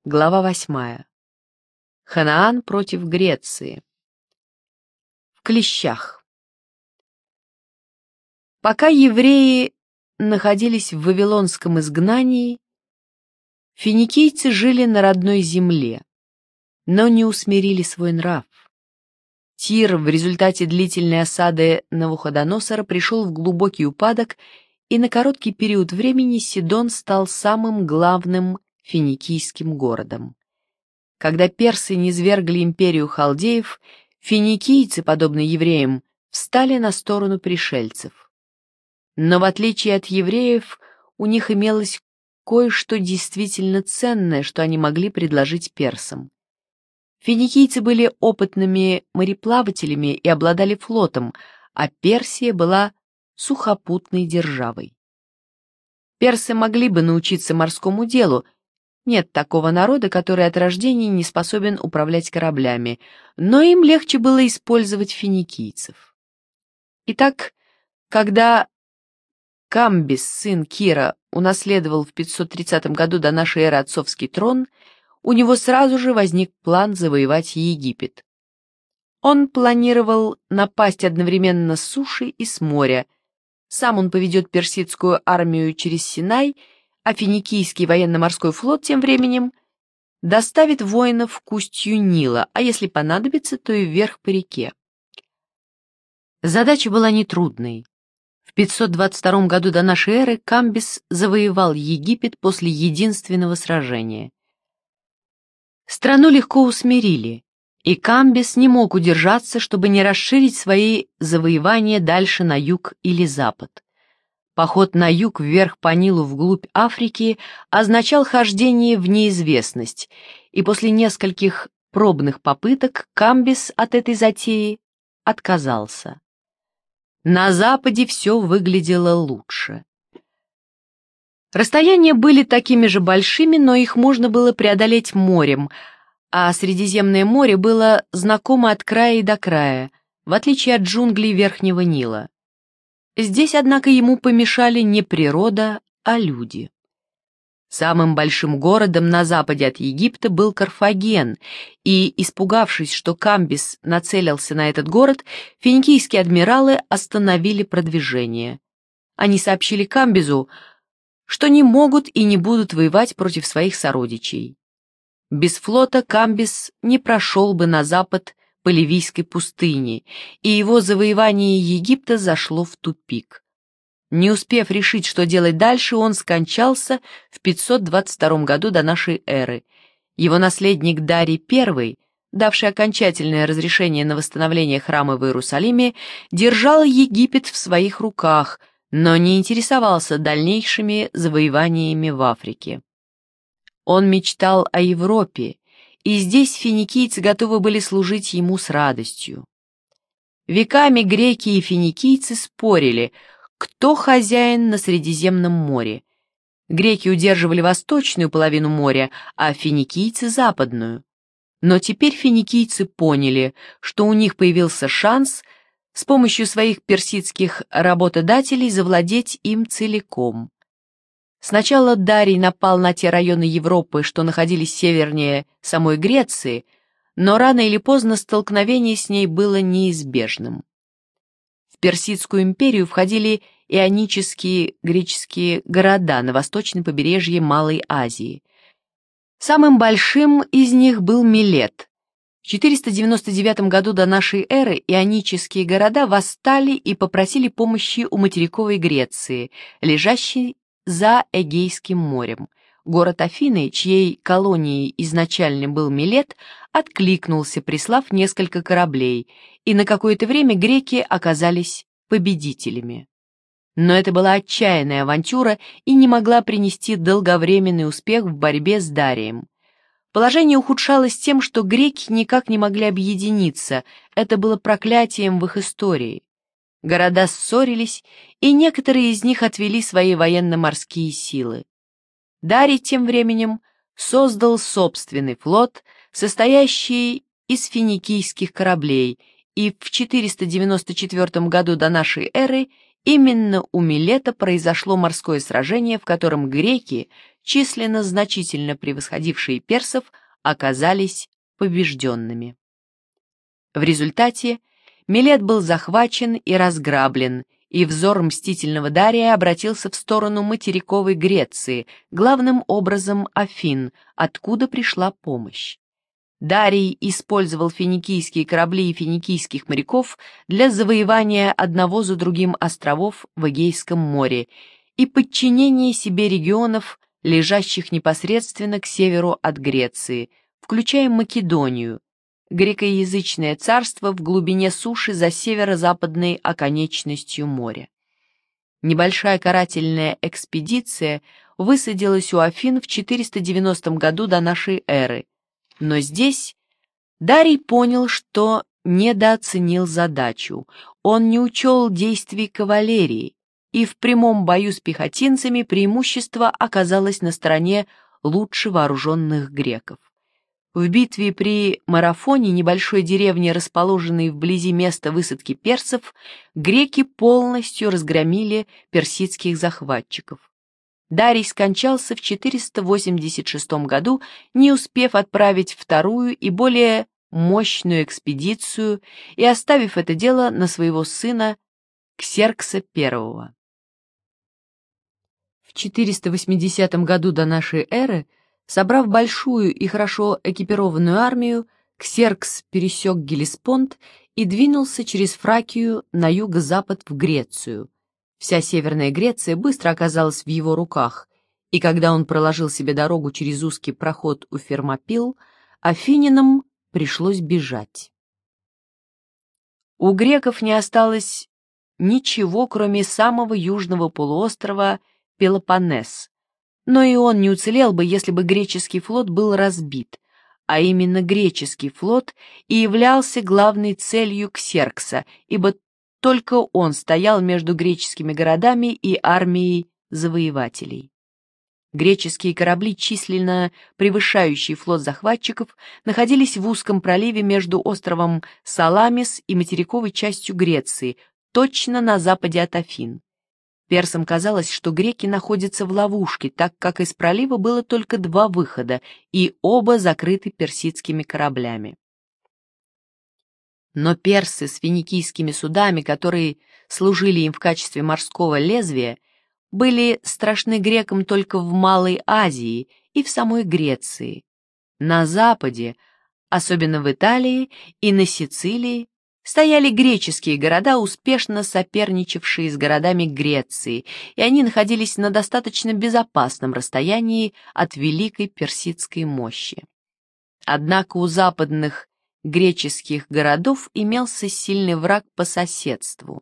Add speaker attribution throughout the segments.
Speaker 1: Глава 8. Ханаан против Греции. В клещах. Пока евреи находились в вавилонском изгнании, финикийцы жили на родной земле, но не усмирили свой нрав. Тир в результате длительной осады Навуходоносора пришел в глубокий упадок, и на короткий период времени Сидон стал самым главным финикийским городом. Когда персы низвергли империю халдеев, финикийцы, подобно евреям, встали на сторону пришельцев. Но в отличие от евреев, у них имелось кое-что действительно ценное, что они могли предложить персам. Финикийцы были опытными мореплавателями и обладали флотом, а Персия была сухопутной державой. Персы могли бы научиться морскому делу. Нет такого народа, который от рождения не способен управлять кораблями, но им легче было использовать финикийцев. Итак, когда Камбис, сын Кира, унаследовал в 530 году до нашей эры отцовский трон, у него сразу же возник план завоевать Египет. Он планировал напасть одновременно с суши и с моря. Сам он поведет персидскую армию через Синай, а финикийский военно-морской флот тем временем доставит воинов к устью Нила, а если понадобится, то и вверх по реке. Задача была нетрудной. В 522 году до нашей эры Камбис завоевал Египет после единственного сражения. Страну легко усмирили, и Камбис не мог удержаться, чтобы не расширить свои завоевания дальше на юг или запад. Поход на юг вверх по Нилу вглубь Африки означал хождение в неизвестность, и после нескольких пробных попыток Камбис от этой затеи отказался. На западе все выглядело лучше. Расстояния были такими же большими, но их можно было преодолеть морем, а Средиземное море было знакомо от края и до края, в отличие от джунглей Верхнего Нила. Здесь, однако, ему помешали не природа, а люди. Самым большим городом на западе от Египта был Карфаген, и, испугавшись, что Камбис нацелился на этот город, финикийские адмиралы остановили продвижение. Они сообщили Камбизу, что не могут и не будут воевать против своих сородичей. Без флота Камбис не прошел бы на запад по Ливийской пустыне, и его завоевание Египта зашло в тупик. Не успев решить, что делать дальше, он скончался в 522 году до нашей эры. Его наследник Дарий I, давший окончательное разрешение на восстановление храма в Иерусалиме, держал Египет в своих руках, но не интересовался дальнейшими завоеваниями в Африке. Он мечтал о Европе, и здесь финикийцы готовы были служить ему с радостью. Веками греки и финикийцы спорили, кто хозяин на Средиземном море. Греки удерживали восточную половину моря, а финикийцы — западную. Но теперь финикийцы поняли, что у них появился шанс с помощью своих персидских работодателей завладеть им целиком. Сначала Дарий напал на те районы Европы, что находились севернее самой Греции, но рано или поздно столкновение с ней было неизбежным. В Персидскую империю входили ионические греческие города на восточном побережье Малой Азии. Самым большим из них был Милет. В 499 году до нашей эры ионические города восстали и попросили помощи у материковой Греции, лежащей за Эгейским морем. Город Афины, чьей колонией изначально был Милет, откликнулся, прислав несколько кораблей, и на какое-то время греки оказались победителями. Но это была отчаянная авантюра и не могла принести долговременный успех в борьбе с Дарием. Положение ухудшалось тем, что греки никак не могли объединиться, это было проклятием в их истории. Города ссорились, и некоторые из них отвели свои военно-морские силы. Дарий тем временем создал собственный флот, состоящий из финикийских кораблей, и в 494 году до нашей эры именно у Милета произошло морское сражение, в котором греки численно значительно превосходившие персов, оказались побежденными. В результате Милет был захвачен и разграблен, и взор мстительного Дария обратился в сторону материковой Греции, главным образом Афин, откуда пришла помощь. Дарий использовал финикийские корабли и финикийских моряков для завоевания одного за другим островов в Эгейском море и подчинения себе регионов, лежащих непосредственно к северу от Греции, включая Македонию, грекоязычное царство в глубине суши за северо-западной оконечностью моря. Небольшая карательная экспедиция высадилась у Афин в 490 году до нашей эры, но здесь Дарий понял, что недооценил задачу, он не учел действий кавалерии, и в прямом бою с пехотинцами преимущество оказалось на стороне лучше вооруженных греков. В битве при Марафоне, небольшой деревне, расположенной вблизи места высадки персов, греки полностью разгромили персидских захватчиков. Дарий скончался в 486 году, не успев отправить вторую и более мощную экспедицию и оставив это дело на своего сына Ксеркса I. В 480 году до нашей эры, собрав большую и хорошо экипированную армию, Ксеркс пересек Геллеспонд и двинулся через Фракию на юго-запад в Грецию. Вся Северная Греция быстро оказалась в его руках, и когда он проложил себе дорогу через узкий проход у Фермопил, афинянам пришлось бежать. У греков не осталось ничего, кроме самого южного полуострова Пелопоннес, но и он не уцелел бы, если бы греческий флот был разбит, а именно греческий флот и являлся главной целью Ксеркса, ибо только он стоял между греческими городами и армией завоевателей. Греческие корабли, численно превышающие флот захватчиков, находились в узком проливе между островом Саламис и материковой частью Греции, точно на западе от Афин. Персам казалось, что греки находятся в ловушке, так как из пролива было только два выхода, и оба закрыты персидскими кораблями. Но персы с финикийскими судами, которые служили им в качестве морского лезвия, были страшны грекам только в Малой Азии и в самой Греции. На западе, особенно в Италии и на Сицилии, стояли греческие города, успешно соперничавшие с городами Греции, и они находились на достаточно безопасном расстоянии от великой персидской мощи. Однако у западных греческих городов имелся сильный враг по соседству.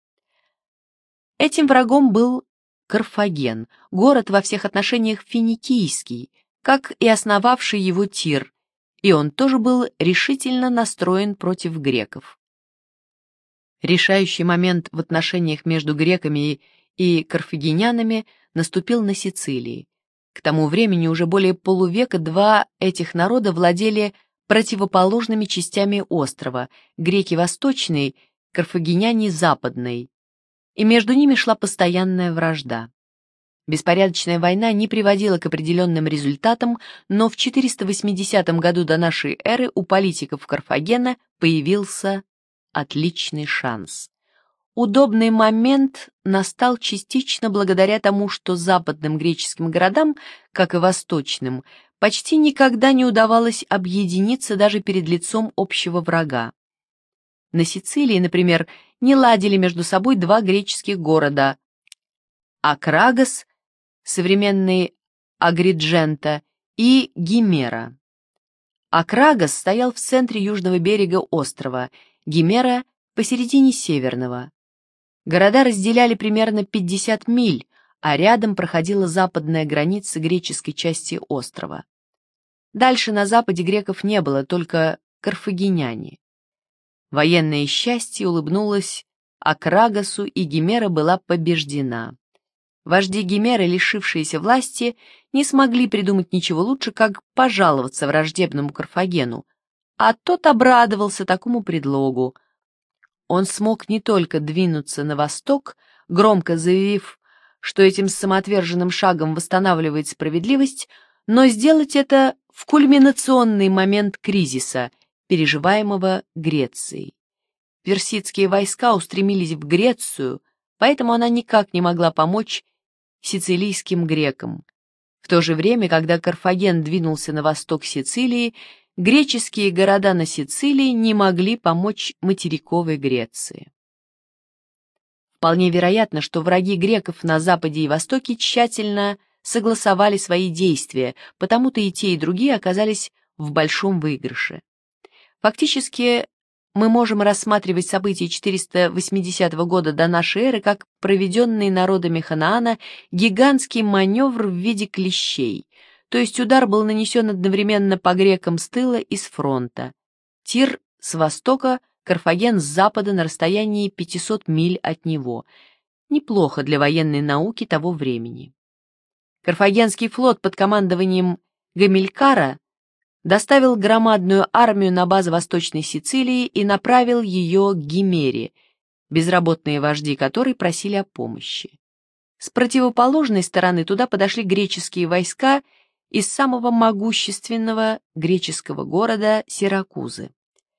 Speaker 1: Этим врагом был Карфаген, город во всех отношениях финикийский, как и основавший его Тир, и он тоже был решительно настроен против греков. Решающий момент в отношениях между греками и карфагенянами наступил на Сицилии. К тому времени уже более полувека два этих народа владели противоположными частями острова, греки восточной, карфагеняне западной, и между ними шла постоянная вражда. Беспорядочная война не приводила к определенным результатам, но в 480 году до нашей эры у политиков Карфагена появился отличный шанс. Удобный момент настал частично благодаря тому, что западным греческим городам, как и восточным, почти никогда не удавалось объединиться даже перед лицом общего врага. На Сицилии, например, не ладили между собой два греческих города – Акрагос, современный Агридженто, и Гимера. Акрагос стоял в центре южного берега острова, Гимера – посередине северного. Города разделяли примерно 50 миль, а рядом проходила западная граница греческой части острова. Дальше на западе греков не было, только карфагеняне. Военное счастье улыбнулось Акрагосу, и Гимера была побеждена. Вожди Гимеры, лишившиеся власти, не смогли придумать ничего лучше, как пожаловаться враждебному Карфагену, а тот обрадовался такому предлогу. Он смог не только двинуться на восток, громко заявив, что этим самоотверженным шагом восстанавливает справедливость, но сделать это в кульминационный момент кризиса, переживаемого Грецией. Персидские войска устремились в Грецию, поэтому она никак не могла помочь сицилийским грекам. В то же время, когда Карфаген двинулся на восток Сицилии, греческие города на Сицилии не могли помочь материковой Греции. Вполне вероятно, что враги греков на западе и востоке тщательно согласовали свои действия, потому-то и те, и другие оказались в большом выигрыше. Фактически, мы можем рассматривать события 480 года до нашей эры как проведенный народами Ханаана гигантский маневр в виде клещей, то есть удар был нанесен одновременно по грекам с тыла и с фронта. Тир с востока, Карфаген с запада на расстоянии 500 миль от него. Неплохо для военной науки того времени. Карфагенский флот под командованием Гамилькара доставил громадную армию на базу Восточной Сицилии и направил ее к Гимере, безработные вожди которой просили о помощи. С противоположной стороны туда подошли греческие войска из самого могущественного греческого города Сиракузы.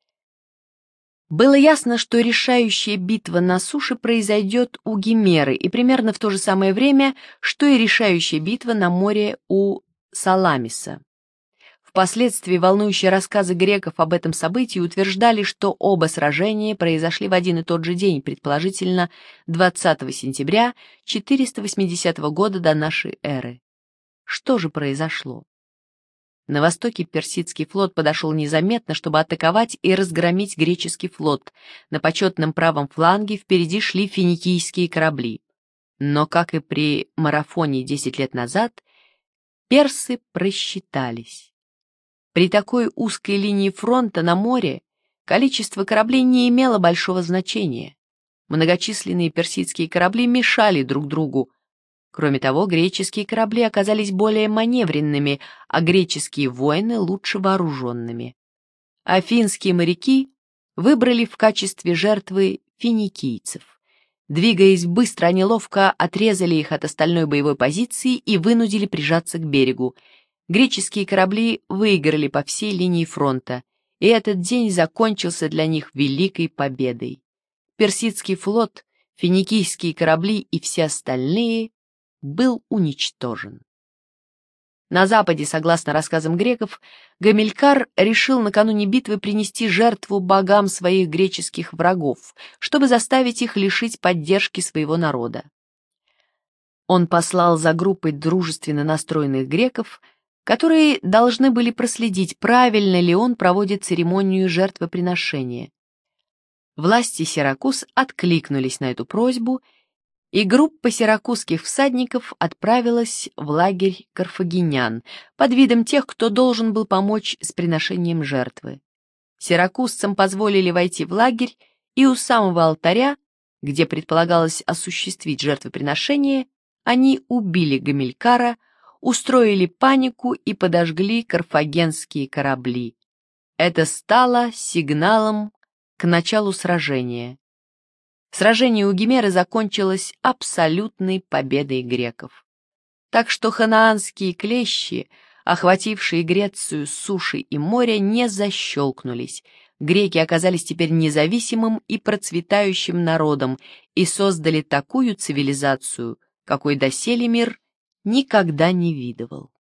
Speaker 1: Было ясно, что решающая битва на суше произойдет у Гимеры и примерно в то же самое время, что и решающая битва на море у Саламиса. Впоследствии волнующие рассказы греков об этом событии утверждали, что оба сражения произошли в один и тот же день, предположительно 20 сентября 480 года до нашей эры. Что же произошло? На востоке персидский флот подошел незаметно, чтобы атаковать и разгромить греческий флот. На почетном правом фланге впереди шли финикийские корабли. Но, как и при марафоне 10 лет назад, персы просчитались. При такой узкой линии фронта на море количество кораблей не имело большого значения. Многочисленные персидские корабли мешали друг другу. Кроме того, греческие корабли оказались более маневренными, а греческие воины лучше вооруженными. Афинские моряки выбрали в качестве жертвы финикийцев. Двигаясь быстро, они ловко отрезали их от остальной боевой позиции и вынудили прижаться к берегу. Греческие корабли выиграли по всей линии фронта, и этот день закончился для них великой победой. Персидский флот, финикийские корабли и все остальные был уничтожен. На западе, согласно рассказам греков, Гамилькар решил накануне битвы принести жертву богам своих греческих врагов, чтобы заставить их лишить поддержки своего народа. Он послал за группой дружественно настроенных греков, которые должны были проследить, правильно ли он проводит церемонию жертвоприношения. Власти Сиракуз откликнулись на эту просьбу, и группа сиракузских всадников отправилась в лагерь карфагенян под видом тех, кто должен был помочь с приношением жертвы. Сиракузцам позволили войти в лагерь, и у самого алтаря, где предполагалось осуществить жертвоприношение, они убили Гамилькара, устроили панику и подожгли карфагенские корабли. Это стало сигналом к началу сражения. Сражение у Гимеры закончилось абсолютной победой греков. Так что ханаанские клещи, охватившие Грецию с суши и моря, не защелкнулись. Греки оказались теперь независимым и процветающим народом и создали такую цивилизацию, какой доселе мир никогда не видывал.